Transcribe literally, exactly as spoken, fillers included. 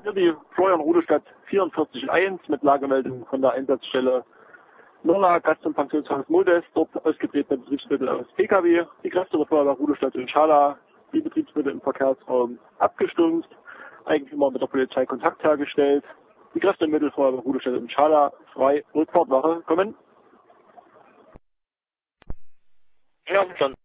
Hier die Florian Rudelstadt vierundvierzig eins mit Lagemeldung von der Einsatzstelle Nurla, Gast- und Pensionshaus Modest, dort ausgetretene Betriebsmittel aus P K W, die Kräfte der Feuerwehr Rudelstadt in Schala, die Betriebsmittel im Verkehrsraum abgestimmt, Eigentümer mit der Polizei Kontakt hergestellt, die Kräfte und Mittel Feuerwehr Rudelstadt in Schala, frei, Rückfahrtwache, kommen. Ja, schon.